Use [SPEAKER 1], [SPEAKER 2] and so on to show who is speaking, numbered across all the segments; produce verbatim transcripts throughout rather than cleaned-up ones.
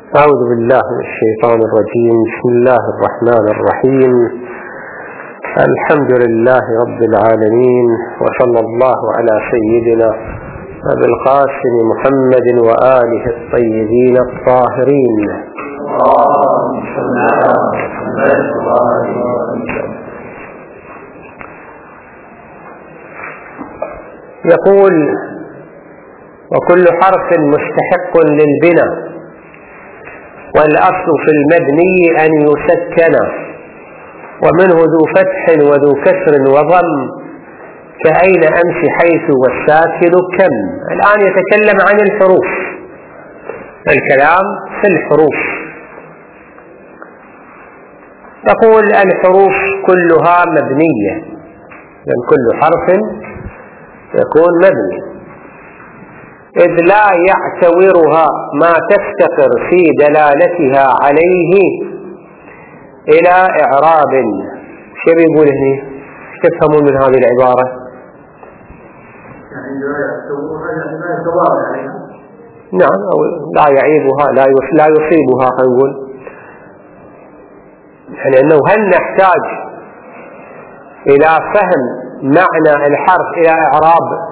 [SPEAKER 1] أعوذ بالله من الشيطان الرجيم. بسم الله الرحمن الرحيم. الحمد لله رب العالمين، وصلى الله على سيدنا أبي القاسم محمد وآله الطيبين الطاهرين. يقول: وكل حرف مستحق للبناء، والأصل في المبني أن يسكن، ومنه ذو فتح وذو كسر وضم، كأين أمشي حيث والساكن كم. الآن يتكلم عن الحروف، الكلام في الحروف. يقول: الحروف كلها مبنية، لأن كل حرف يكون مبني، إذ لا يعتورها ما تفتقر في دلالتها عليه إلى إعراب. شو بيقول هنا؟ ايش تفهمون من هذه العبارة؟
[SPEAKER 2] يعني لا يعتورها لا يتوارى عليها.
[SPEAKER 1] نعم، أو لا يعيبها، لا لا يصيبها. خلينا نقول يعني أنه هل نحتاج إلى فهم معنى الحرف إلى إعراب؟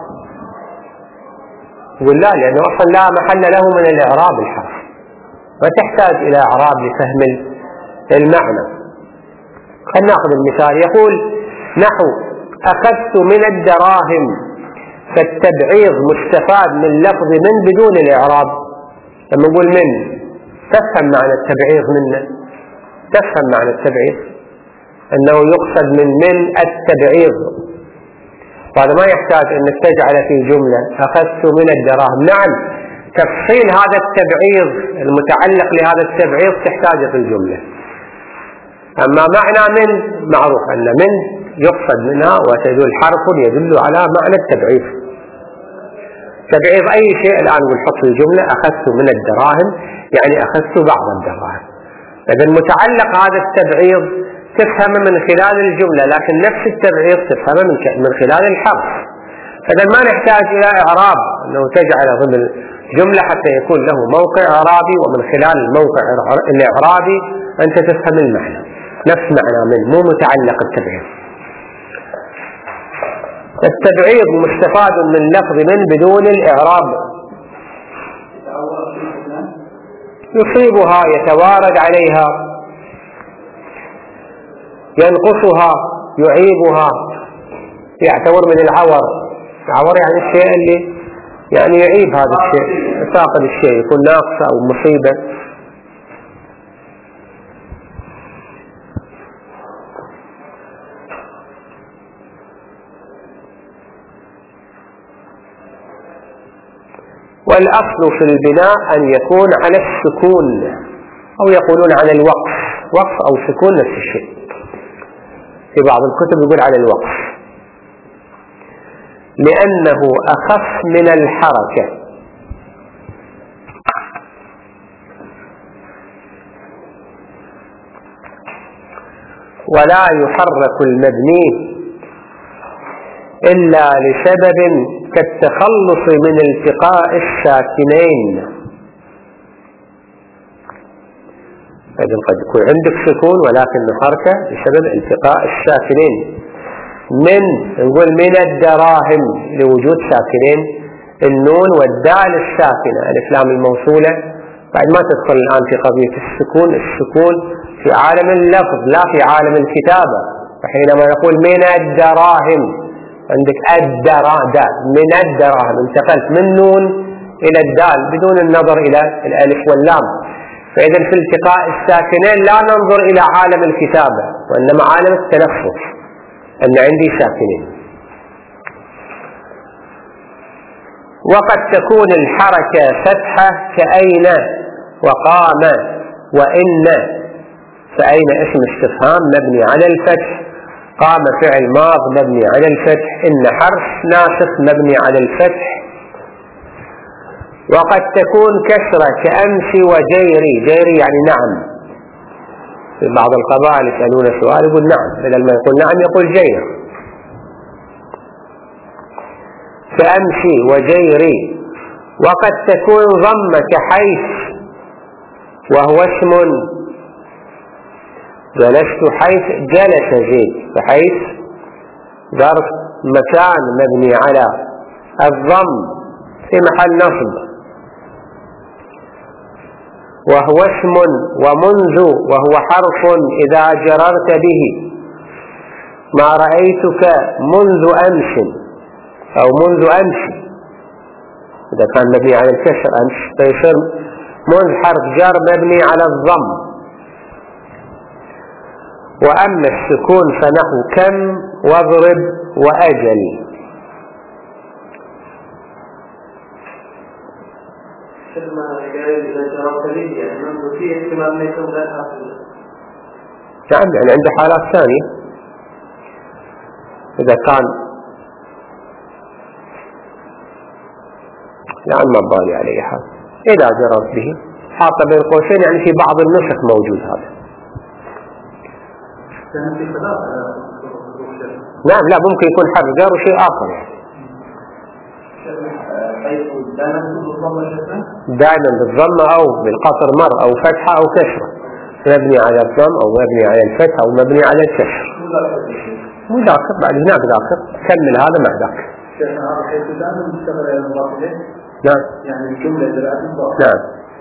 [SPEAKER 1] ولا لأنه أصلا لا محل له من الإعراب الحرف، ما تحتاج إلى إعراب لفهم المعنى. خلينا نأخذ المثال. يقول: نحو أخذت من الدراهم، فالتبعيض مستفاد من لفظ من بدون الإعراب. لما نقول من، تفهم معنى التبعيض منه، تفهم معنى التبعيض أنه يقصد من من التبعيض، وهذا ما يحتاج أنك تجعل في جملة أخذت من الدراهم. نعم، تفصيل هذا التبعيض المتعلق لهذا التبعيض تحتاجه في الجملة. أما معنى من معروف أن من يقصد منها وتدل حرف يدل على معنى التبعيض. تبعيض أي شيء الآن نحط في الجملة أخذت من الدراهم، يعني أخذت بعض الدراهم. إذا متعلق هذا التبعيض تفهمه من خلال الجملة، لكن نفس التبعيض تفهمه من خلال الحرف. فإذا ما نحتاج إلى إعراب أنه تجعل ضمن جملة حتى يكون له موقع إعرابي، ومن خلال الموقع الإعرابي أنت تفهم المعنى، نفس معنى من، مو متعلق التبعيض. التبعيض مستفاد من لفظ من بدون الإعراب، يصيبها، يتوارد عليها، ينقصها، يعيبها. يعتبر من العور. العور يعني الشيء اللي يعني يعيب هذا الشيء، يساقط الشيء، يكون ناقص أو مصيبة. والأصل في البناء أن يكون على السكون، أو يقولون على الوقف، وقف أو سكون نفس الشيء. في بعض الكتب يقول على الوقف، لأنه أخف من الحركة، ولا يحرك المبني إلا لسبب كالتخلص من التقاء الساكنين. إذن قد يكون عندك سكون ولكن حركة بسبب التقاء الساكنين. من نقول من الدراهم لوجود ساكنين، النون والدال الساكنة، الإفلام الموصولة، بعد ما تدخل الآن في قضية السكون. السكون في عالم اللفظ لا في عالم الكتابة. فحينما يقول من الدراهم عندك الدراهم، من الدراهم انتقلت من نون إلى الدال بدون النظر إلى الألف واللام. فإذا في التقاء الساكنين لا ننظر إلى عالم الكتابة، وإنما عالم التلفظ، أن عندي ساكنين. وقد تكون الحركة فتحة كأين وقام وإن. فأين اسم استفهام مبني على الفتح، قام فعل ماض مبني على الفتح، إن حرف ناسخ مبني على الفتح. وقد تكون كسرة كأمشي وجيري. جيري يعني نعم. في بعض القبائل يسألون سؤال يقول نعم، بدل ما يقول نعم يقول جير. كأمشي وجيري. وقد تكون ضمة كحيث وهو اسم جلست حيث جلس زيد، بحيث ظرف مكان مبني على الضم في محل نصب. وهو اسم ومنذ وهو حرف إذا جررت به، ما رأيتك منذ أمس أو منذ أمس إذا كان مبني على الكسر أمس فيصير منذ حرف جر مبني على الضم. وأما السكون فنحو كم واضرب وأجل. نعم يعني عنده حالات ثانية، إذا كان يعني ما بالي عليه حال إذا جررت به حاطة بين قوسين، يعني في بعض النسخ موجود هذا. نعم لا ممكن يكون حرف جر وشيء آخر يعني. دائما بالضمة أو بالقصر مر أو فتحة أو كسرة، مبني على الضم أو مبني على الفتح أو مبني على الكسر. مو ذاكر بعد هناك ذاكر كمل هذا مع ذاك. نعم
[SPEAKER 2] يعني الجملة
[SPEAKER 1] نعم.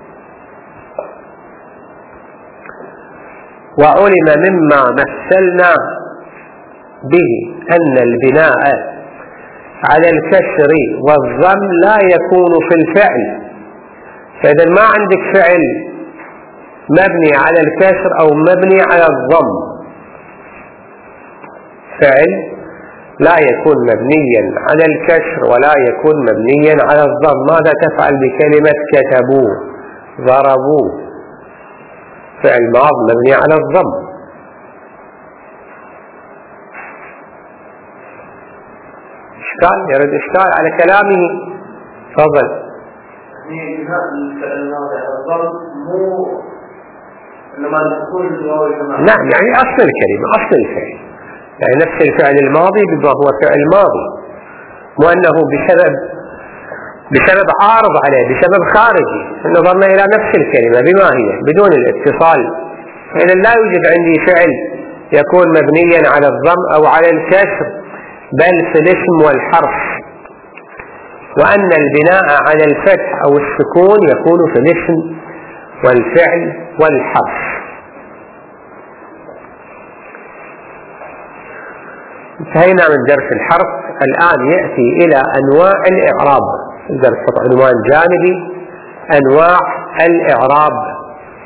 [SPEAKER 1] وعلم مما مثلنا به أن البناء على الكسر والضم لا يكون في الفعل. فإذا ما عندك فعل مبني على الكسر أو مبني على الضم، فعل لا يكون مبنيا على الكسر ولا يكون مبنيا على الضم، ماذا تفعل بكلمة كتبوا ضربوا؟ فعل ماض مبني على الضم. إشكال يرد إشكال على كلامه. تفضل. نعم يعني أصل الكلمة أصل الفعل، يعني نفس الفعل الماضي بما هو فعل ماضي، مو أنه بسبب بسبب عارض عليه بسبب خارجي نظرنا إلى نفس الكلمة بما هي بدون الاتصال. إذا لا يوجد عندي فعل يكون مبنيا على الضم أو على الكسر بل في الاسم والحرف، وأن البناء على الفتح أو السكون يكون في الاسم والفعل والحرف. انتهينا من درس الحرف، الآن يأتي إلى أنواع الإعراب. درس عنوان جانبي أنواع الإعراب.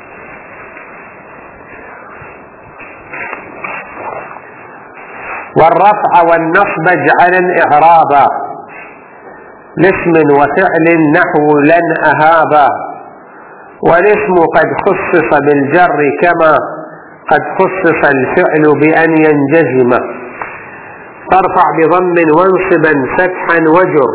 [SPEAKER 1] والرفع والنصب اجعلا إعرابا لاسم وفعل نحو لن أهابا، والاسم قد خصص بالجر كما قد خصص الفعل بأن ينجزم. فارفع بضم وانصبا فتحا وجر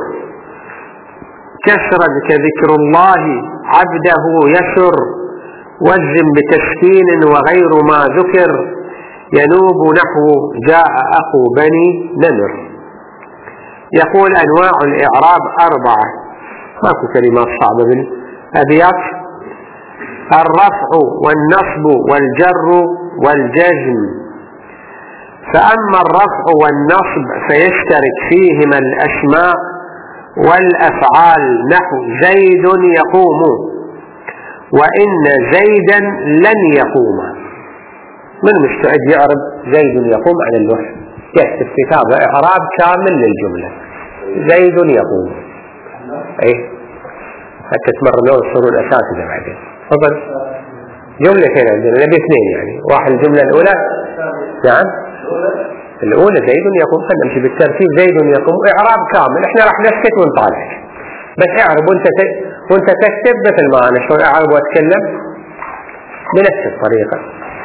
[SPEAKER 1] كسرا كذكر الله عبده يسر، واجزم بتسكين وغير ما ذكر ينوب نحو جاء أخو بني نمر. يقول أنواع الإعراب أربعة، ماكو كلمات صعبة بالأبيات. الرفع والنصب والجر والجزم. فأما الرفع والنصب فيشترك فيهما الأسماء والأفعال نحو زيد يقوم وإن زيدا لن يقوم. من مستعد يعرب زيد يقوم على اللوح يكتب كتابة إعراب كامل للجملة زيد يقوم، أي حتى تمرنون تصيرون أساتذة بعدين. تفضل. جملتين عندنا نبي اثنين يعني، واحد الجملة الأولى نعم الأولى زيد يقوم، خلنا نمشي بالترتيب زيد يقوم إعراب كامل. إحنا راح نسكت ونطالع بس اعرب وانت ت... وانت تكتب مثل ما أنا شلون أعرب وأتكلم بنفس الطريقة.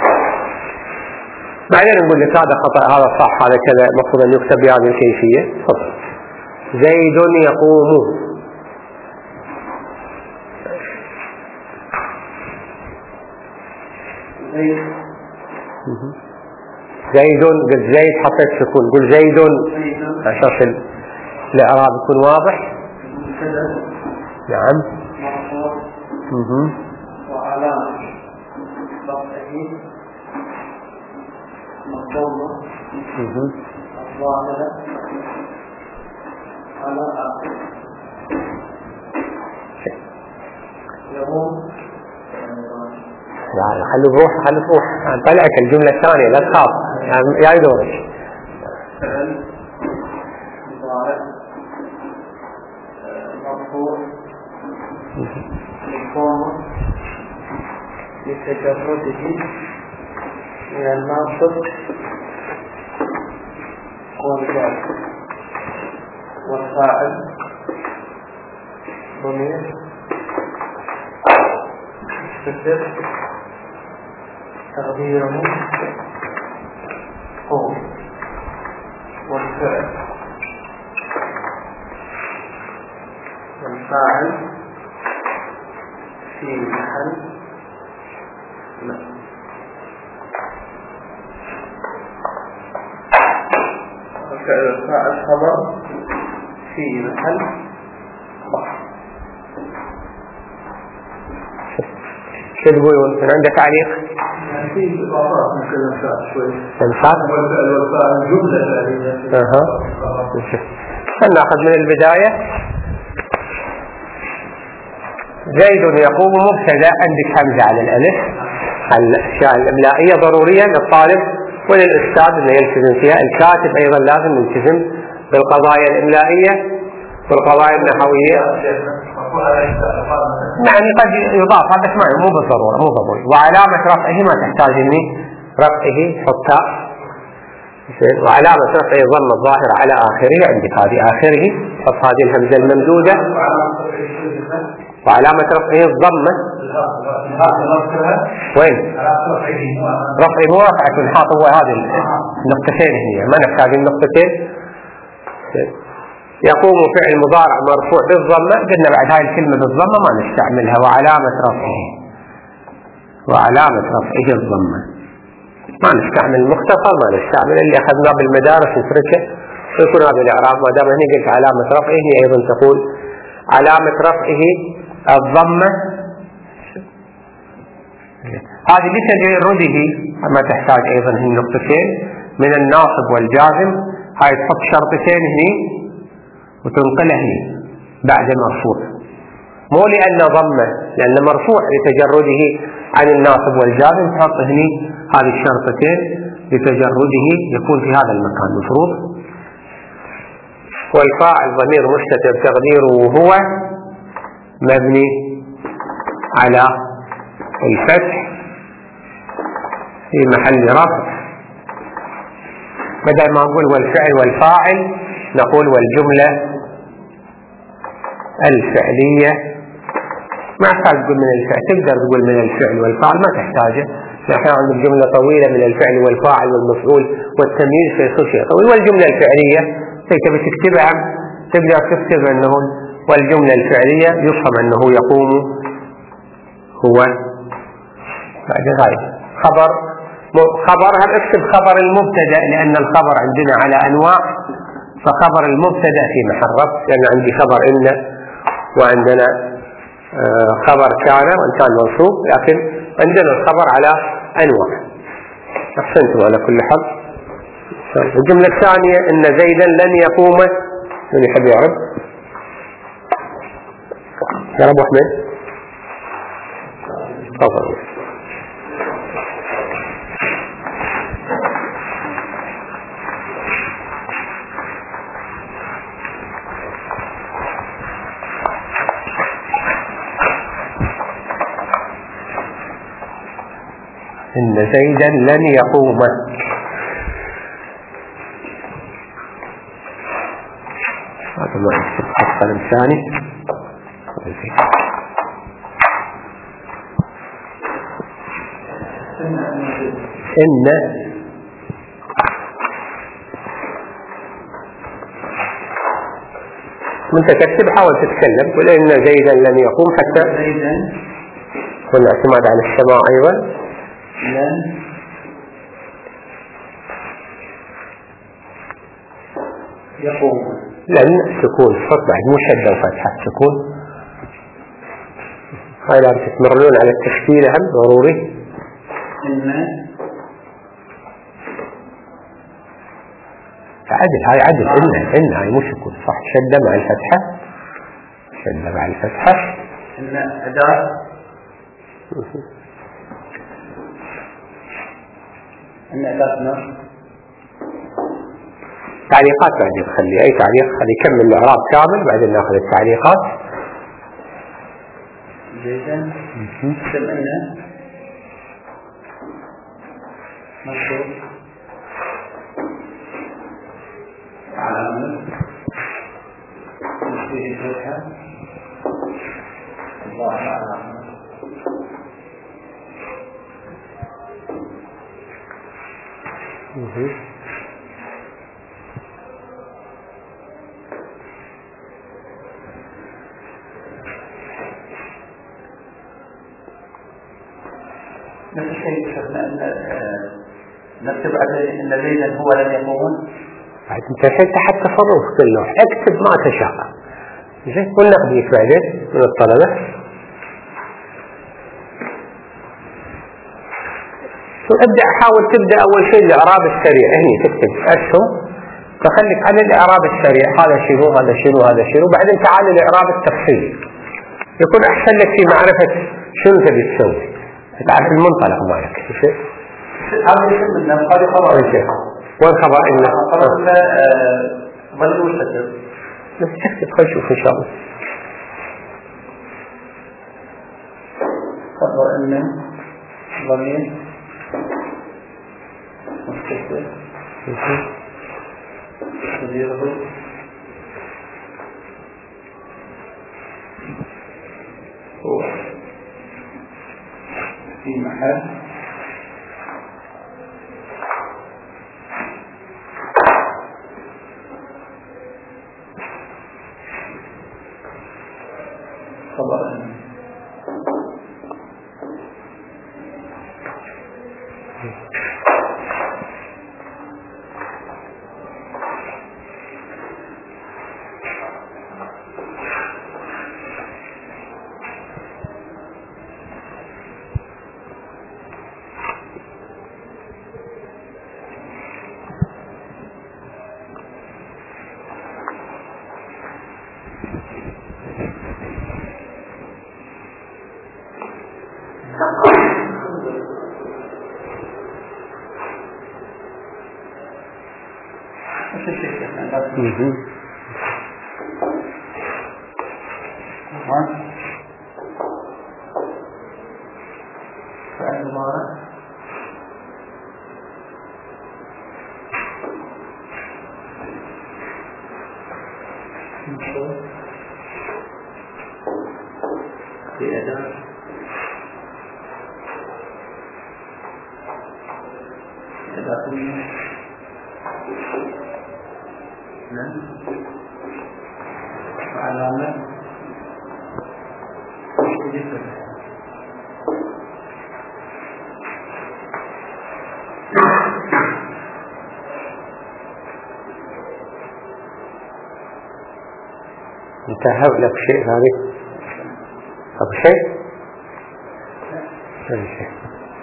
[SPEAKER 1] بعدين نقول لك هذا خطأ هذا صح هذا كذا المفروض أن يكتب بهذه الكيفية. تفضل. زيد يقوم. زيد قل زيد حطيت سكون قل زيد عشان الإعراب يكون واضح. نعم.
[SPEAKER 2] وعلامة التأكيد مقدومة الظاهرة على آخر يقوم
[SPEAKER 1] لا خلي بروح خلي بروح طلعك الجملة الثانية لا تخاف يعني يا دورك
[SPEAKER 2] فعل مضارع مرفوع للكون لتجرده من الناصب والجار والفاعل ضمير مستتر تقديره هو والفعل والفاعل في محل لا والفعل والفاعل خبر في محل ضعف.
[SPEAKER 1] شو تقولون؟ من عندك تعليق؟
[SPEAKER 2] في إضافات ممكن نشاط شوي.
[SPEAKER 1] نشاط؟
[SPEAKER 2] والفعل والفاعل جملة ثانية.
[SPEAKER 1] أها. نأخذ من البداية. زيد يقوم مبتدأ عندك همزة على الألف. الأشياء الإملائية ضرورية للطالب وللأستاذ أنه يلتزم فيها. الكاتب أيضا لازم يلتزم بالقضايا الإملائية والقضايا النحوية. يعني قد يضاف هذا اسمعي مو بالضرورة مو ضروري. وعلامة رفعه ما تحتاج إني رفعه حتى وعلامة رفعه ضم الظاهر على آخره عندك هذه آخره حط هذه الهمزة الممدودة وعلامة رفعه الضمة وين؟ رفعه مو رفعة الحاط هو هذه النقطتين هي ما نحتاج النقطتين. يقوم فعل مضارع مرفوع بالضمة قلنا بعد هاي الكلمة بالضمة ما نستعملها وعلامة رفعه وعلامة رفعه الضمة ما نستعمل المختصر ما نستعمل اللي أخذناه بالمدارس نتركه ويكون هذا الإعراب ما دام هنا قلت علامة رفعه هي أيضا تقول علامة رفعه الضمة. هذه لتجرده ما تحتاج أيضا هي نقطتين من الناصب والجازم هاي تحط شرطتين هني وتنقله هني بعد المرفوع مو لأن ضمة لأن مرفوع لتجرده عن الناصب والجازم تحط هني هذه الشرطتين لتجرده يكون في هذا المكان مفروض. والفاعل ضمير مستتر تقديره هو مبني على الفتح في محل رفع بدل ما نقول والفعل والفاعل نقول والجملة الفعلية ما يحتاج تقول من الفعل تقدر تقول من الفعل والفاعل ما تحتاجه. نحن عندنا جملة طويلة من الفعل والفاعل والمفعول والتمييز فيصير شيء طويل. والجملة الفعلية تبي تكتبها تقدر تكتب أنه والجملة الفعلية يفهم أنه يقوم هو بعد ذلك خبر خبر هل اكتب خبر المبتدأ لأن الخبر عندنا على أنواع فخبر المبتدأ في محل رفع لأن عندي خبر إن وعندنا خبر كان وإن كان منصوب لكن عندنا الخبر على أنواع. أحسنتم على كل حال. الجملة الثانية إن زيدا لن يقوم من يحب يعرف يا أبو أحمد تفضل. إن زيدا لن يقوم هذا ما يكتب خط قلم ثاني إن من تكتب حاول تتكلم قل إن زيدا لن يقوم حتى والاعتماد على السماع أيضا
[SPEAKER 2] لن يقوم
[SPEAKER 1] لن سكون حط بعد مو شدة وفتحة سكون هاي لازم تتمرنون على التشكيل هم ضروري
[SPEAKER 2] إن
[SPEAKER 1] عدل، هاي عدل. إن إن هاي مش يكون صح. شدة مع الفتحة، شدة مع الفتحة.
[SPEAKER 2] إن أداة. إن أداة نصب.
[SPEAKER 1] تعليقات بعدين خلي أي تعليق، خلي يكمل الإعراب كامل بعدين ناخذ التعليقات.
[SPEAKER 2] جيدا. سمعنا مشهور علامة تشبيه الفتحة. الله أعلم. نفس الشيء شفنا أن نكتب عليه أن زيدا هو لم يقوم.
[SPEAKER 1] أنت الحين تحت تصرف كله، اكتب ما تشاء. زين ونقضيك بعدين من الطلبة. وابدأ حاول تبدأ أول شيء الإعراب السريع. هني تكتب أسهم، فخليك على الإعراب السريع، هذا شنو هذا شنو هذا شنو، بعدين تعال الإعراب التفصيلي يكون أحسن لك في معرفة شنو تبي تسوي، تعرف المنطلق مالك.
[SPEAKER 2] هذا يسمى من هذه خبر.
[SPEAKER 1] وين خبر إن
[SPEAKER 2] خبر إن ظل مستتر.
[SPEAKER 1] بس تكتب خل شوف إن شاء الله.
[SPEAKER 2] خبر إن ضمير مستتر تديره هو في محل خبر. فعل مضارع منصوب بأداة أداة نعم وعلامة
[SPEAKER 1] انتهى لك شيء هذه أبو شيء أبو شيء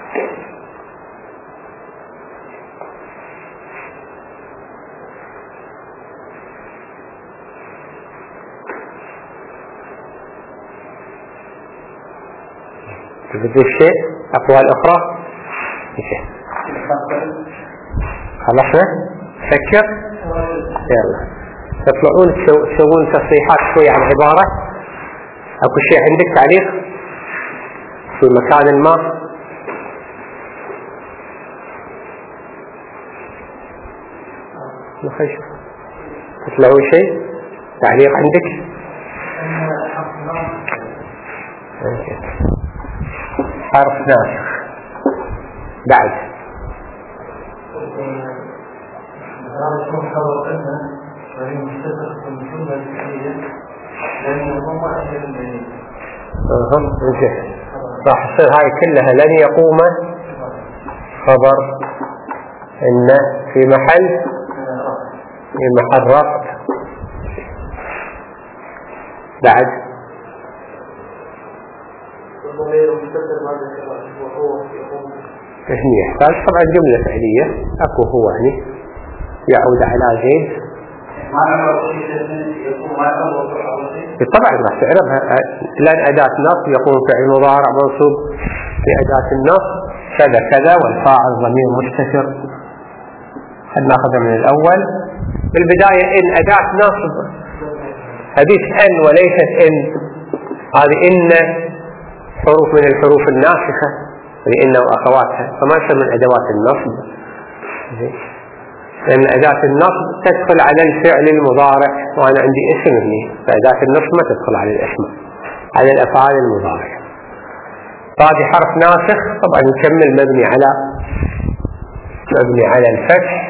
[SPEAKER 1] تبدو الشيء أقوال أخرى خلصنا فكر يلا تطلعون تسوون تصحيحات شوي عن عبارة. أكو شيء عندك تعليق في مكان ما؟ نخش تطلعون شيء تعليق عندك؟ حرف ناسخ بعد
[SPEAKER 2] هذا يكون خبر إنه وهي مستتر من الجملة الفعلية لأنه هو ما أجل المعنى.
[SPEAKER 1] أهم نجح راح تصير هاي كلها لن يقوم خبر إن في محل في محل رفع بعد
[SPEAKER 2] الضمير مستتر بعد الكلام وهو يقوم
[SPEAKER 1] هني يحتاج طبعا جملة فعلية، أكو هو هني يعود على زيد. طبعا راح تعرفها، لأن أداة نصب يكون فعل مضارع منصوب في أداة النصب كذا كذا، والفاعل ضمير مستتر. هل ناخذها من الأول؟ بالبداية إن أداة نصب هذه أن وليست إن، هذه إن حروف من الحروف الناسخة لإن وأخواتها، فما يصير من أدوات النصب، لأن أداة النصب تدخل على الفعل المضارع، وأنا عندي اسم هنا، فأداة النصب ما تدخل على الاسم، على الأفعال المضارعة. فهذه حرف ناسخ طبعا نكمل مبني على مبني على الفتح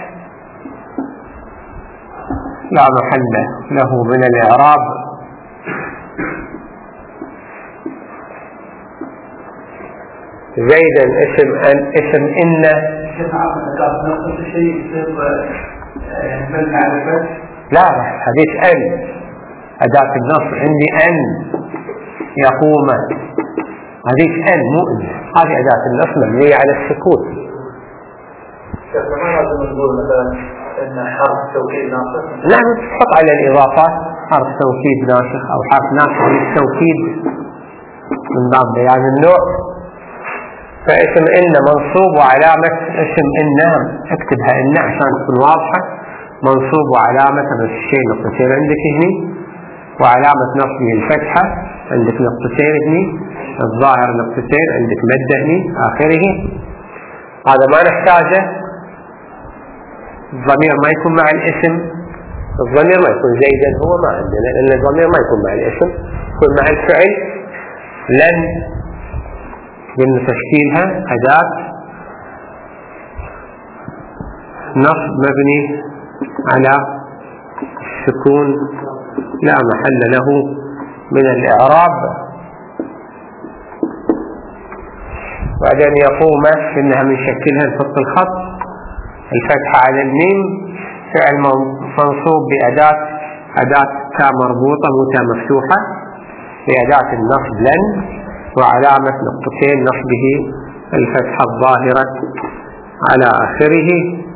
[SPEAKER 1] لا محل له من الإعراب. زيدا اسم أن اسم إن. لا حديث أن أداة النصب عندي أن يقوم، حديث أن مو إن، هذه أداة النصب مبنية على السكون.
[SPEAKER 2] ما لازم نقول مثلا إن حرف توكيد ناسخ؟
[SPEAKER 1] نعم تحط على الإضافات حرف توكيد ناسخ أو حرف ناسخ للتوكيد من باب بيان النوع. فاسم إن منصوب وعلامة اسم إن اكتبها إن عشان تكون واضحة، منصوب وعلامة نفس الشيء نقطتين عندك هني، وعلامة نصبه الفتحة عندك نقطتين هني، الظاهر نقطتين عندك مد هني آخره. هذا ما نحتاجه. الضمير ما يكون مع الاسم، الضمير ما يكون زيدا هو ما عندنا، لأن الضمير ما يكون مع الاسم، يكون مع الفعل. لن قلنا تشكيلها أداة نصب مبني على السكون لا محل له من الإعراب. بعدين يقوم إنها من شكلها نحط الخط الفتحة على الميم، فعل منصوب بأداة أداة تا مربوطة مو تا مفتوحة بأداة النصب لن، وعلامة نقطتين نصبه الفتحة الظاهرة على آخره.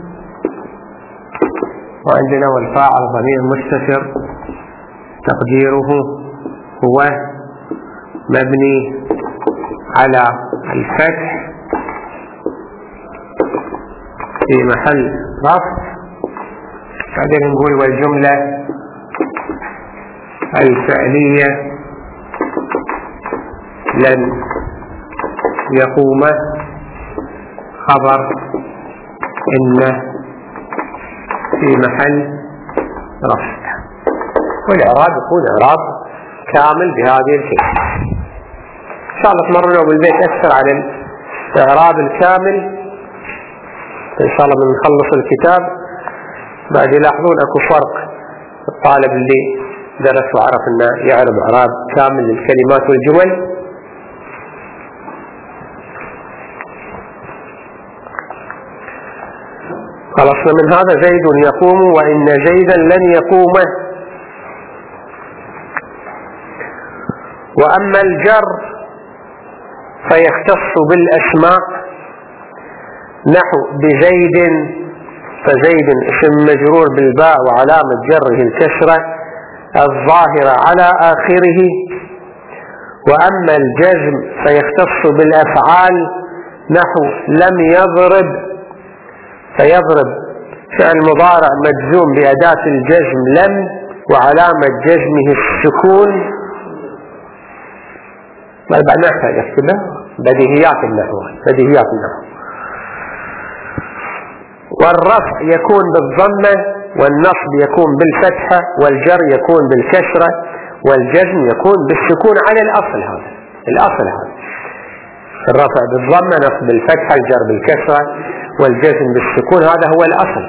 [SPEAKER 1] وعندنا والفاعل ضمير مستتر تقديره هو مبني على الفتح في محل رفع. بعدين نقول والجملة الفعلية لن يقوم خبر إن في محل رفع، والإعراب يكون إعراب كامل بهذه الكلمة. إن شاء الله تمرنوا بالبيت أكثر على الإعراب الكامل إن شاء الله من نخلص الكتاب. بعد يلاحظون أكو فرق الطالب اللي درس وعرف أنه يعرف إعراب كامل للكلمات والجمل. خلصنا من هذا. زيد يقوم وإن زيدا لن يقوم. وأما الجر فيختص بالأسماء نحو بزيد، فزيد اسم مجرور بالباء وعلامة جره الكسرة الظاهرة على آخره. وأما الجزم فيختص بالأفعال نحو لم يضرب، فيضرب فعل مضارع مجزوم بأداة الجزم لم وعلامة جزمه السكون. ما بعد نحتاج أكتبه بديهيات النحو، بديهيات النحو. والرفع يكون بالضمة، والنصب يكون بالفتحة، والجر يكون بالكسرة، والجزم يكون بالسكون على الأصل. هذا الأصل، هذا الرفع بالضمة، نصب بالفتحة، الجر بالكسرة، والجزم بالسكون، هذا هو الأصل.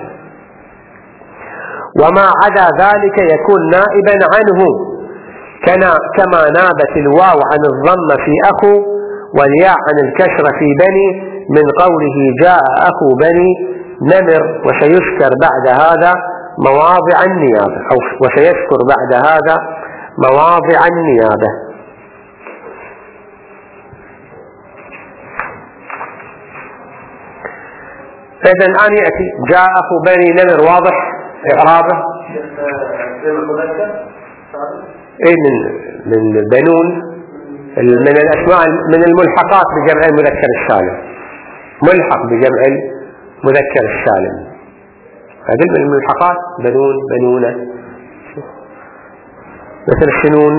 [SPEAKER 1] وما عدا ذلك يكون نائبا عنه، كما نابت الواو عن الضمة في أخو، والياء عن الكسرة في بني، من قوله جاء أخو بني نمر. وسيذكر بعد هذا مواضع النيابة، أو وسيذكر بعد هذا مواضع النيابة. فإذا الآن يأتي جاء أخو بني نمر، واضح إعرابه؟ إيه من من بنون، من الأسماء من الملحقات بجمع المذكر السالم، ملحق بجمع المذكر السالم، هذه من الملحقات بنون بنونة، مثل السنون.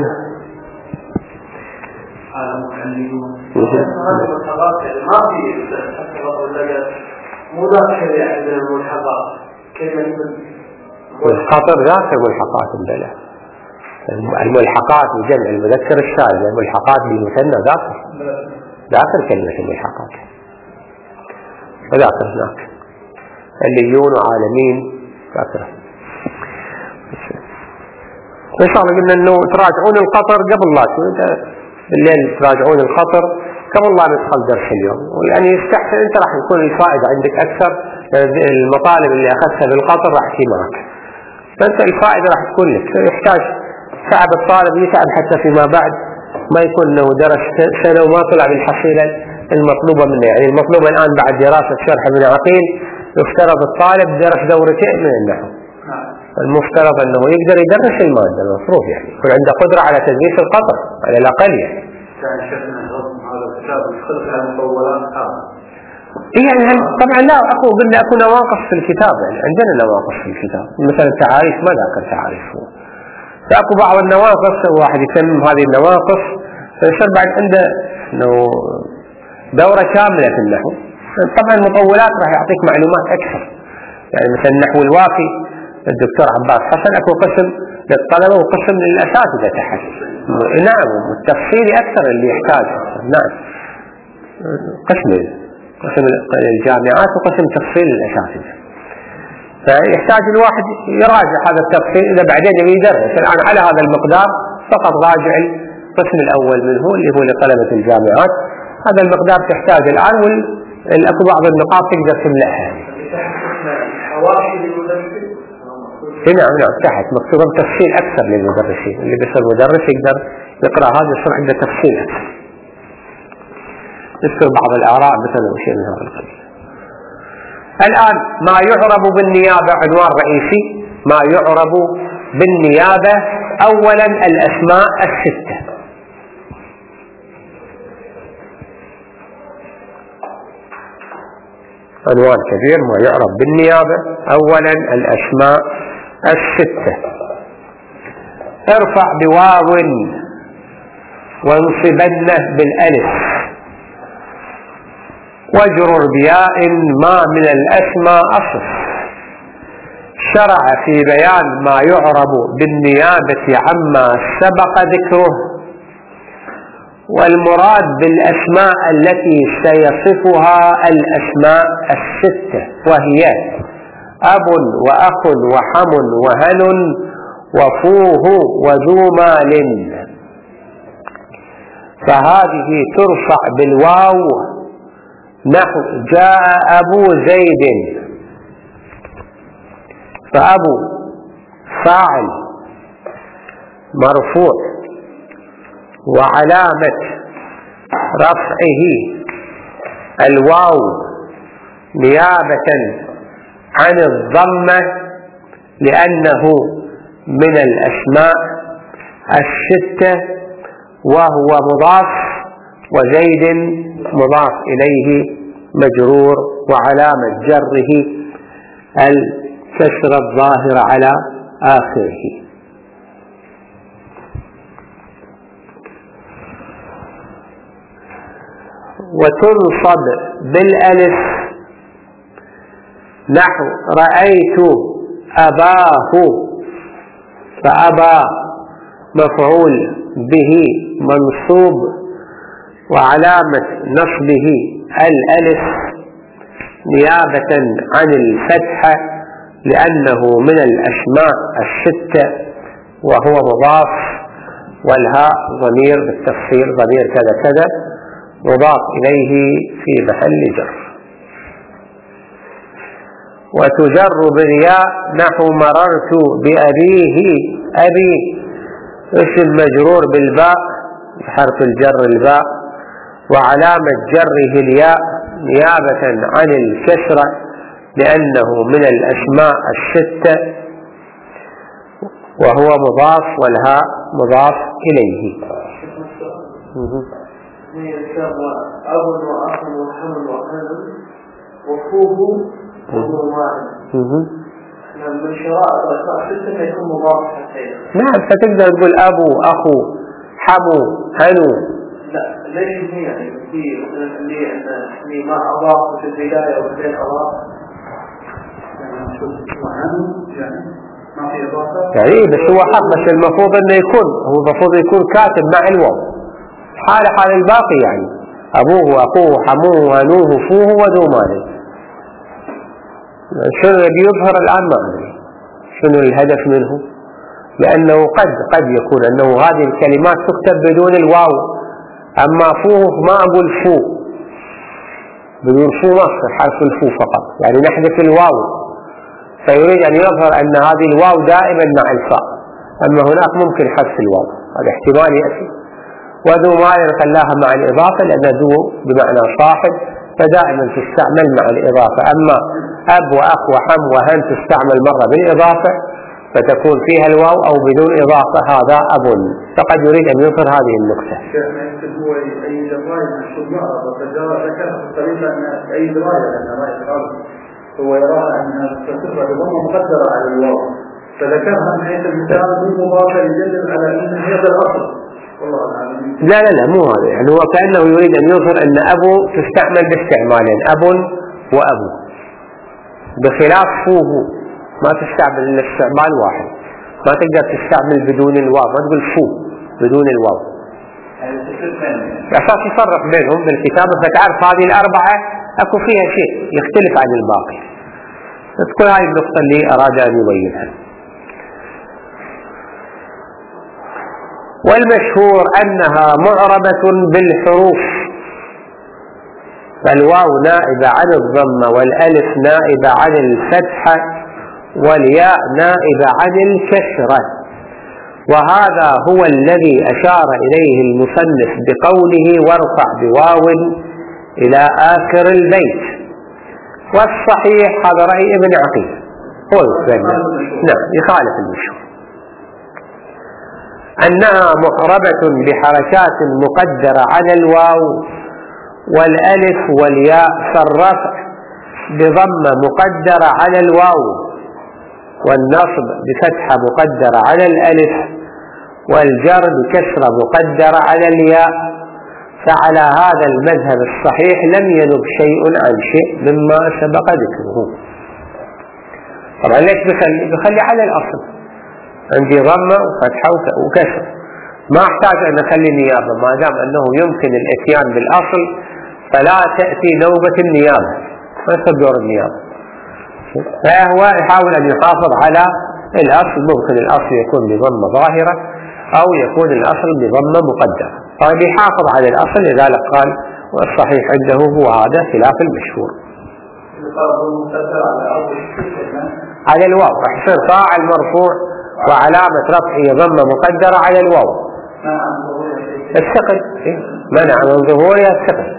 [SPEAKER 2] هذه الملحقات ما في مو ذاك يعني من الملحقات كلمة
[SPEAKER 1] القطر ذاك الملحقات بلا الملحقات بجمع المذكر السالم، الملحقات بالمثنى ذاكر ذاكر كلمة الملحقات، وذاكر هناك الليون وعالمين ذاكره. إن شاء الله قلنا إنه تراجعون القطر قبل لا بالليل تراجعون القطر قبل لا ندخل درس اليوم، ويعني يستحسن أنت راح يكون الفائدة عندك أكثر، المطالب اللي أخذتها بالقطر راح تجي معك، فأنت الفائدة راح تكون لك. يحتاج تعب الطالب، يتعب حتى فيما بعد ما يكون إنه درس سنة وما طلع بالحصيلة المطلوبة منه. يعني المطلوبة الآن بعد دراسة شرح ابن عقيل يفترض الطالب درس دورتين من النحو، المفترض أنه يقدر يدرس المادة، المفروض يعني يكون عنده قدرة على تدريس القطر على الأقل. يعني يعني طبعا لا أقول قلنا أكو نواقص في الكتاب، يعني عندنا نواقص في الكتاب، مثلا التعاريف ما ذاكر تعاريف هو، فأكو بعض النواقص واحد يتمم هذه النواقص فيصير بعد عنده إنه دورة كاملة في النحو. طبعا المطولات راح يعطيك معلومات أكثر، يعني مثلا النحو الوافي الدكتور عباس حسن أكو قسم للطلبة وقسم للأساتذة تحت، نعم والتفصيلي أكثر اللي يحتاج، نعم قسم قسم الجامعات وقسم تفصيل الأساتذة، فيحتاج الواحد يراجع هذا التفصيل إذا بعدين يدرس. الآن على هذا المقدار فقط راجع القسم الأول منه اللي هو لطلبة الجامعات، هذا المقدار تحتاج الآن، والأكو بعض النقاط تقدر تملأها. نعم نعم تحت مكتوب تفصيل أكثر للمدرسين، اللي بيصير مدرس يقدر يقرأ هذا يصير عنده تفصيل أكثر، يذكر بعض الآراء مثلا وشيء من هذا القبيل. الآن ما يعرب بالنيابة عنوان رئيسي، ما يعرب بالنيابة. أولا الأسماء الستة، عنوان كبير ما يعرب بالنيابة. أولا الأسماء الستة، ارفع بواو وانصبنه بالألف واجرر بياء ما من الأسماء أصف. شرع في بيان ما يعرب بالنيابة عما سبق ذكره، والمراد بالأسماء التي سيصفها الأسماء الستة، وهي أب وأخ وحم وهن وفوه وذو مال، فهذه ترفع بالواو، نحو جاء أبو زيد، فأبو فاعل مرفوع وعلامة رفعه الواو نيابة عن الضمة لأنه من الأسماء الستة، وهو مضاف، وزيد مضاف إليه مجرور، وعلامة جره الكسر الظاهر على آخره. وتنصب بالألف، نحو رأيت أباه، فأبا مفعول به منصوب، وعلامة نصبه الألف نيابة عن الفتحة لأنه من الأسماء الستة، وهو مضاف، والهاء ضمير بالتفصيل ضمير كذا كذا مضاف إليه في محل جر. وتجر بالياء، نحو مررت بأبيه، أبي اسم مجرور بالباء حرف الجر الباء، وعلامة جره الياء نيابة عن الكسرة لأنه من الأسماء الستة وهو مضاف والهاء مضاف إليه.
[SPEAKER 2] أب وأخ وحم وحمل وفوه وضمان من شرائط الأسماء الستة يكون مضاف حتى.
[SPEAKER 1] نعم، فتقدر تقول أبو أخو حمو هنو.
[SPEAKER 2] لا ليش هي يعني في مثلا اللي اللي ما أضاف في البداية وبعدين أضاف يعني شو وحمو يعني ما في إضافة
[SPEAKER 1] يعني بس هو حق، بس المفروض إنه يكون هو المفروض يكون كاتب مع الواو حال حال الباقي، يعني أبوه وأخوه حموه هنوه فوه وذو مال. شنو يظهر الآن ما أدري شنو الهدف منه، لأنه قد قد يكون أنه هذه الكلمات تكتب بدون الواو، أما فوه ما أقول فو، بدون فو ما أصير حرف الفو فقط، يعني نحذف الواو، فيريد أن يظهر أن هذه الواو دائما مع الفاء، أما هناك ممكن حذف الواو، هذا احتمال يأتي. وذو مال خلاها مع الإضافة لأن ذو بمعنى صاحب فدائما تستعمل مع الإضافة، أما أب وأخ وحم وهن تستعمل مرة بالإضافة فتكون فيها الواو أو بدون إضافة، هذا أب. فقد يريد أن يظهر هذه النقطة.
[SPEAKER 2] هو أي دراية مشهور معه فجاء ذكر في الطريقة أن أي دراية لأن رأي الأرض هو يرى أنها تصير بضمة مقدرة على الواو، فذكرها من حيث المثال مو مضافة يدل على أن هذا الأصل.
[SPEAKER 1] لا لا لا مو هذا، يعني هو كأنه يريد أن يظهر أن أبو تستعمل باستعمالين، أب وأبو، بخلاف فوه ما تستعمل إلا استعمال واحد، ما تقدر تستعمل بدون الواو، ما تقول فو بدون الواو، أساس يفرق بينهم بالكتابة فتعرف هذه الأربعة أكو فيها شيء يختلف عن الباقي. تكون هذه النقطة اللي أراد أن يبينها. والمشهور أنها معربة بالحروف، فالواو نائبة عن الضمة والألف نائبة عن الفتحة والياء نائبة عن الكسرة، وهذا هو الذي أشار إليه المصنف بقوله وارفع بواو إلى آخر البيت، والصحيح هذا رأي ابن عقيل هو نعم يخالف المشهور، أنها محربة بحركات مقدرة على الواو والألف والياء، فالرفع بضمة مقدرة على الواو، والنصب بفتحة مقدرة على الألف، والجر بكسرة مقدرة على الياء. فعلى هذا المذهب الصحيح لم ينب شيء عن شيء مما سبق ذكره. طبعا ليش بخلي, بخلي على الأصل، عندي ضمة وفتحة وكسر، ما أحتاج أن أخلي نيابة، ما دام أنه يمكن الاتيان بالأصل فلا تأتي نوبة النيابة، ما تدور النيابة. فهو يحاول أن يحافظ على الأصل، ممكن الأصل يكون بضمة ظاهرة أو يكون الأصل بضمة مقدرة، فبيحافظ على الأصل، لذلك قال والصحيح عنده هو هذا خلاف المشهور. على الواو راح يصير فاعل مرفوع وعلامة رفعه ضمة مقدرة على الواو. الثقل منع من ظهورها الثقل.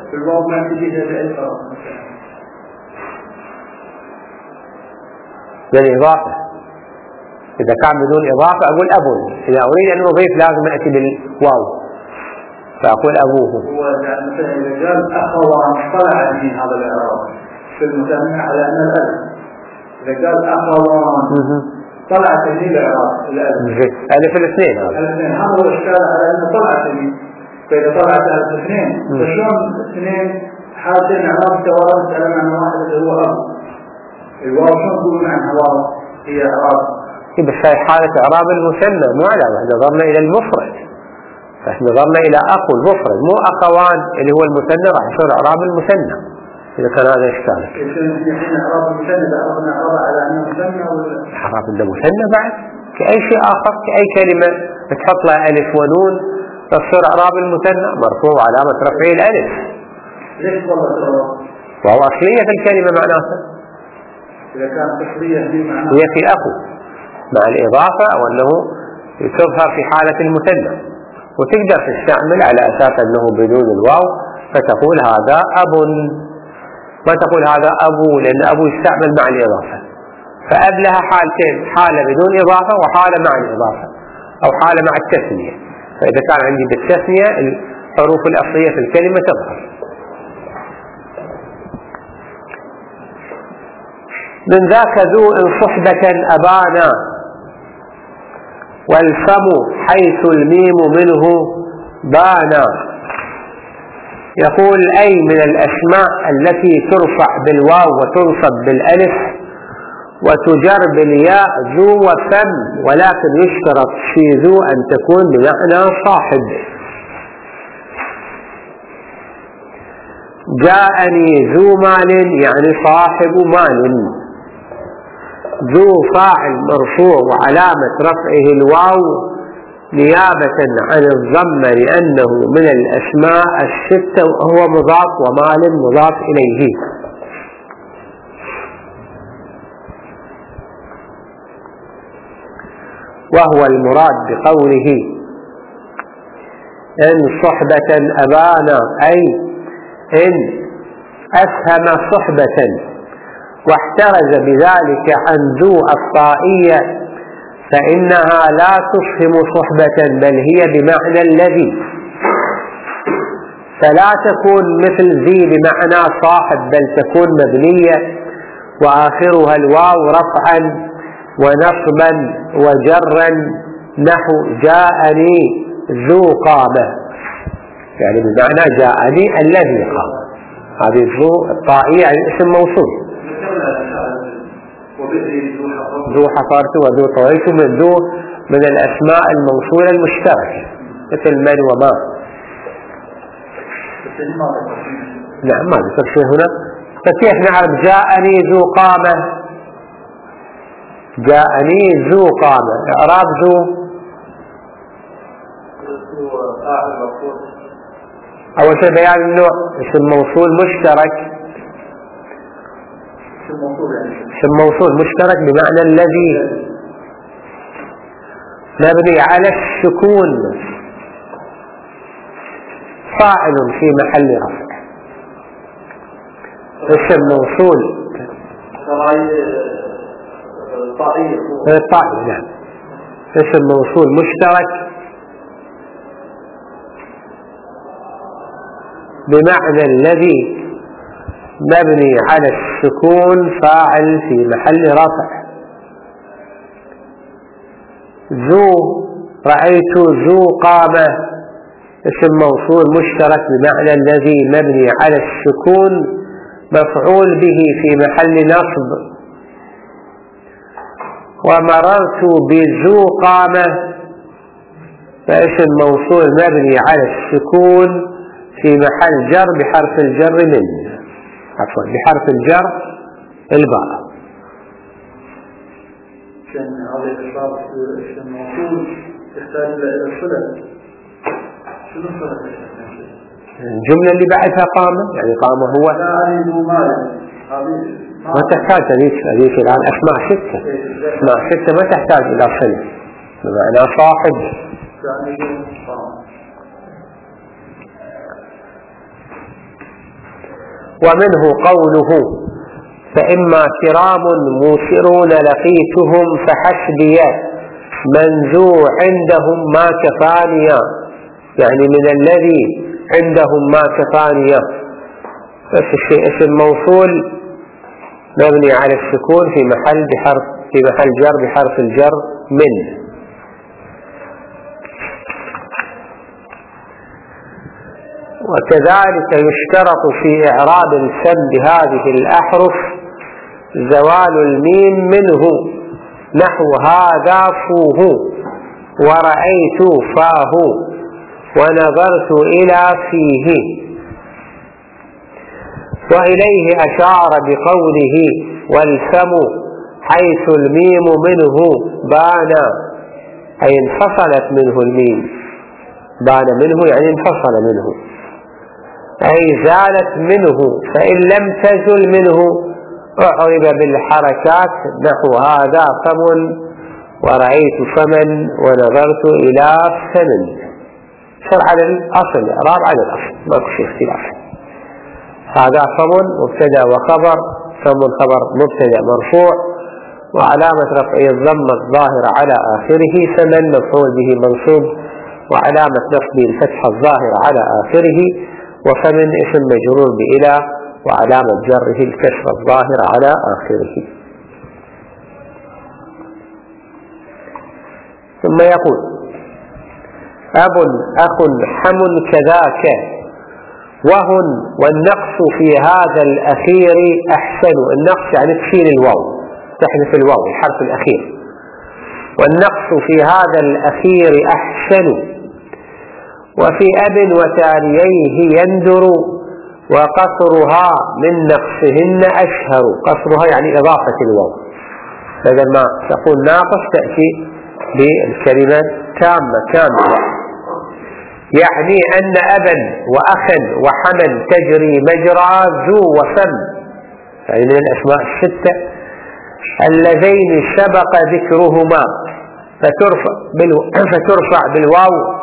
[SPEAKER 1] بالإضافة، إذا كان بدون إضافة أقول أبو، إذا أريد أن أضيف لازم أتي بالواو فأقول أبوه.
[SPEAKER 2] هو مثلا إذا قال أخوان طلع من هذا الإعراب في المثنى على أن الألف، إذا قال أخوان طلع تجديد الإعراب الألف
[SPEAKER 1] ألف الاثنين،
[SPEAKER 2] الاثنين هذا هو إشكال على أن طلع تجديد، فإذا طلعت ألف الاثنين فشلون الاثنين حالتين إعراب توارد على معنى واحد اللي هو أبو، الواو شلون تقول معنى واو هي إعراب؟
[SPEAKER 1] بس هي حالة إعراب المثنى مو على واحد، نظرنا إلى المفرد، فإحنا نظرنا إلى أخو المفرد مو أخوان اللي هو المثنى، راح يصير إعراب المثنى إذا كان هذا إشكال.
[SPEAKER 2] إحنا إعراب المثنى عرفنا إعراب على أنه مثنى ولا
[SPEAKER 1] إعراب المثنى بعد كأي شيء آخر، كأي كلمة تحط لها ألف ونون تصير إعراب المثنى مرفوع علامة رفعه الألف.
[SPEAKER 2] ليش والله؟
[SPEAKER 1] وهو أصلية الكلمة معناها
[SPEAKER 2] إذا كانت أصلية في معناها
[SPEAKER 1] هي في أخو مع الإضافة، أو أنه تظهر في حالة المثنى، وتقدر تستعمل على أساس أنه بدون الواو فتقول هذا أب. ما تقول هذا أبو، لأن أبو يستعمل مع الإضافة، فأب لها حالتين، حالة بدون إضافة وحالة مع الإضافة، أو حالة مع التثنية. فإذا كان عندي بالتثنية الحروف الأصلية في الكلمة تظهر. من ذاك ذو إن صحبة أبانا، والفم حيث الميم منه بانا. يقول أي من الأسماء التي ترفع بالواو وتنصب بالألف وتجر بالياء ذو وفم، ولكن يشترط في ذو أن تكون بمعنى صاحب. جاءني ذو مال يعني صاحب مال. ذو فاعل مرفوع وعلامة رفعه الواو نيابة عن الضمة لأنه من الأسماء الستة وهو مضاف ومال مضاف إليه. وهو المراد بقوله إن صحبة أبانا، أي إن أسهم صحبة واحترز بذلك عن ذو الطائية، فإنها لا تفهم صحبة بل هي بمعنى الذي، فلا تكون مثل ذي بمعنى صاحب بل تكون مبنية وآخرها الواو رفعا ونصبا وجرا، نحو جاءني ذو قامة، يعني بمعنى جاءني الذي قام. هذه ذو الطائية اسم موصول. ذو حفرت وذو طويت من ذو من الأسماء الموصولة المشتركة مثل من وما. نعم ما ذكر شيء هنا. فكيف نعرف جاءني ذو قامة؟ جاءني ذو قامة، إعراب ذو أول شيء بيان النوع، اسم موصول مشترك، اسم موصول مشترك بمعنى الذي، مبني على السكون، فاعل في محل رفع. اسم موصول طائي، نعم، اسم موصول مشترك بمعنى الذي مبني على السكون، فاعل في محل رفع. ذو رأيت ذو قامة، اسم موصول مشترك بمعنى الذي مبني على السكون، مفعول به في محل نصب. ومررت بذو قامة، فاسم موصول مبني على السكون في محل جر بحرف الجر من، عفوا بحرف الجر الباء.
[SPEAKER 2] كان هذا الإشارة في الموصول يحتاج إلى الصلة. شنو الصلة؟
[SPEAKER 1] الجملة اللي بعدها قامة، يعني قامة هو ما تحتاج هذيك هذيك الآن أسماء ستة، أسماء ستة ما تحتاج إلى صلة، بمعنى صاحب. ومنه قوله فإما كرام موسرون لقيتهم فحسبي من ذو عندهم ما كفانيا، يعني من الذي عندهم ما كفانيا. بس الشيء اسم موصول مبني على السكون في محل بحرف في محل جر بحرف الجر من. وكذلك يشترط في إعراب الفم بهذه الأحرف زوال الميم منه، نحو هذا فوه ورأيت فاه ونظرت إلى فيه. وإليه أشار بقوله والفم حيث الميم منه بانا، أي انفصلت منه الميم، بان منه يعني انفصل منه، أي زالت منه، فإن لم تزل منه أعرب بالحركات، نحو هذا فم ورأيت فمن ونظرت إلى فمن. صار على الأصل، إعراب على الأصل، ماكو شيء اختلاف. هذا فم مبتدأ وخبر، فم خبر مبتدأ مرفوع وعلامة رفعه الضمة الظاهرة على آخره، فمن مفعول به منصوب وعلامة نصبه الفتحة الظاهرة على آخره، وفمن اسم مجرور بإلى وعلامة جره الكسرة الظاهرة على آخره. ثم يقول أب أخ حم كذاك وهن، والنقص في هذا الأخير أحسن. النقص يعني تشيل الواو، تحذف الواو الحرف الأخير. والنقص في هذا الأخير أحسن، وفي أب وتاليه يندر، وقصرها من نقصهن أشهر. قصرها يعني إضافة الواو، بدل ما تقول ناقص تأتي بالكلمة تامة كاملة. يعني أن أبا وأخا وحما تجري مجرى ذو وفم، يعني من الأسماء الستة اللذين سبق ذكرهما فترفع, بالو... فترفع بالواو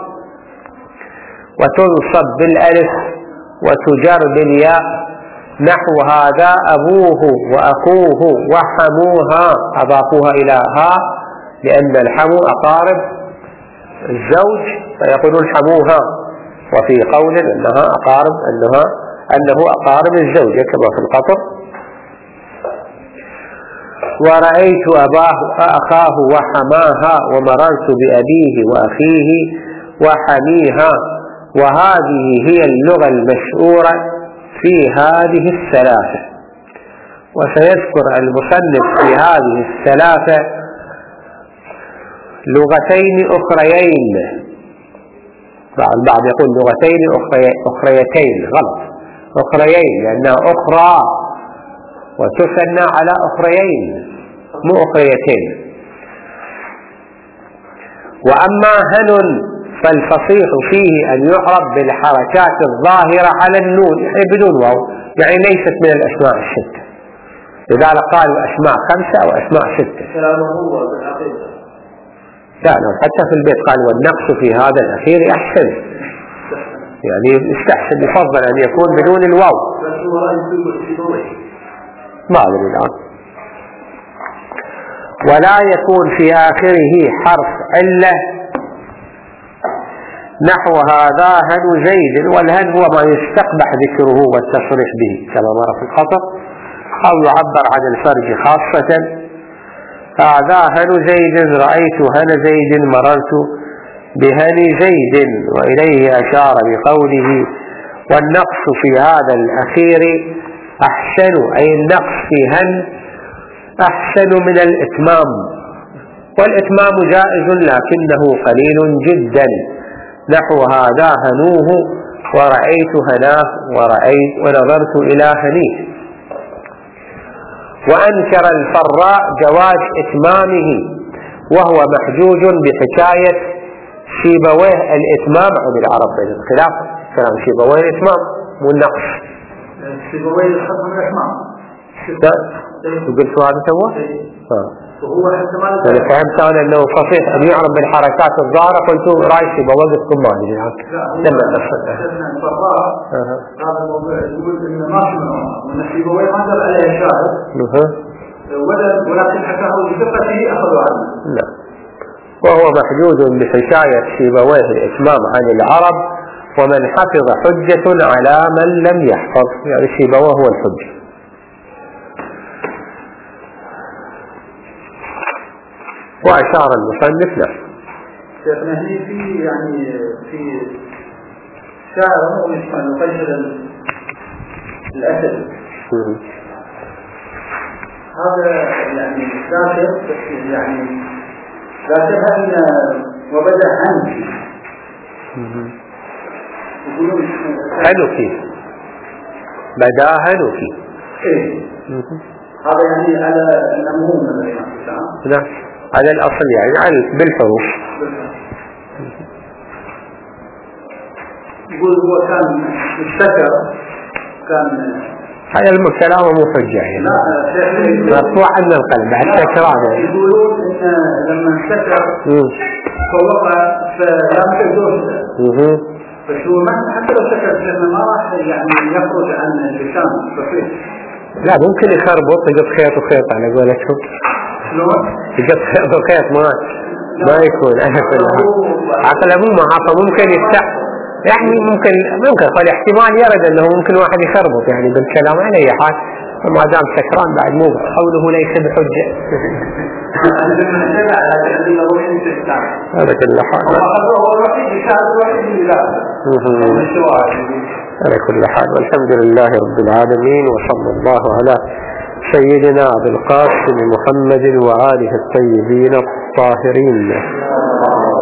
[SPEAKER 1] وتنصب بالألف وتجر بالياء، نحو هذا أبوه وأخوه وحموها، أضافوها إلى ها لأن الحمو أقارب الزوج فيقولون حموها، وفي قول أنها أقارب أنها أنه أقارب الزوجة كما في القطر. ورأيت أباه أخاه وحماها، ومررت بأبيه وأخيه وحميها. وهذه هي اللغة المشهورة في هذه الثلاثة. وسيذكر المصنف في هذه الثلاثة لغتين أخريين، البعض يقول لغتين أخريتين، غلط، أخريين لأنها أخرى وتثنى على أخريين مو أخريتين. وأما هن فالفصيح فيه أن يعرب بالحركات الظاهرة على النون، يعني بدون واو، يعني ليست من الأسماء الستة، لذلك قالوا أسماء خمسة أو أسماء ستة. لا لا حتى في البيت قال والنقص في هذا الأخير أحسن، يعني يستحسن يفضل أن يكون بدون الواو. ما أدري الآن. ولا يكون في آخره حرف علة، نحو هذا هن زيد، والهن هو ما يستقبح ذكره والتصريح به كما مر في الخطر، أو يعبر عن الفرج خاصة. هذا هن زيد، رأيت هن زيد، مررت بهن زيد، وإليه أشار بقوله والنقص في هذا الأخير أحسن، أي النقص في هن أحسن من الإتمام، والإتمام جائز لكنه قليل جدا، نحو هذا هنوه ورأيت هناه ورأيت ونظرت إلى هنيه. وأنكر الفراء جواز إتمامه، وهو محجوج بحكاية شيبويه الإتمام عن العرب بين الخلاف، كلام شيبويه الإتمام والنقص.
[SPEAKER 2] شيبويه الحكم الإتمام.
[SPEAKER 1] لا قلت هذا سوى؟
[SPEAKER 2] وهو حتى ما
[SPEAKER 1] أنا فهمت أنا أنه فصيح أن يعرب بالحركات الظاهرة، قلت رأي شيبويه الكمالي يعني. لما
[SPEAKER 2] الفراء هذا الموضوع يقول إن ما شمعه وأن شيبويه ما دل عليه شاهد ولكن حكاه بثقته أخذوا عنه.
[SPEAKER 1] لا، وهو محجوج بحكاية شيبويه الإتمام عن العرب، ومن حفظ حجة على من لم يحفظ، يعني شيبويه هو الحجة. وأشار المصنف له.
[SPEAKER 2] شيخنا هي في يعني في شاعر مؤمن نقيشر الأسد، هذا يعني ذاكر يعني ذاكر أن وبدأ عنه يقولون
[SPEAKER 1] هنوكي بدأ هنوكي.
[SPEAKER 2] إيه هذا يعني على النمو من الإسلام.
[SPEAKER 1] نعم على الأصل يعني على بالحروف.
[SPEAKER 2] يقول هو كان الشكر كان
[SPEAKER 1] هذا الكلام مو حجة يعني مرفوع عن القلب بعد تكراره.
[SPEAKER 2] يقولون إن لما الشكر فوقع فلم تزوج فشو حتى لو شكل شيخنا ما راح يعني يخرج عن اللسان صحيح.
[SPEAKER 1] لا ممكن يخربط يقط خيط وخيط على قولتهم.
[SPEAKER 2] شلون؟
[SPEAKER 1] يقط خيط وخيط ما ما يكون على كل حال. عقله مو معاصر ممكن يفتح يعني ممكن ممكن قال احتمال يرد انه ممكن واحد يخربط يعني بالكلام على اي حال وما دام سكران بعد مو قوله ليس بحجة. هذا كل حال. على كل حال والحمد لله رب العالمين وصلى الله على سيدنا أبي القاسم محمد وآله الطيبين الطاهرين.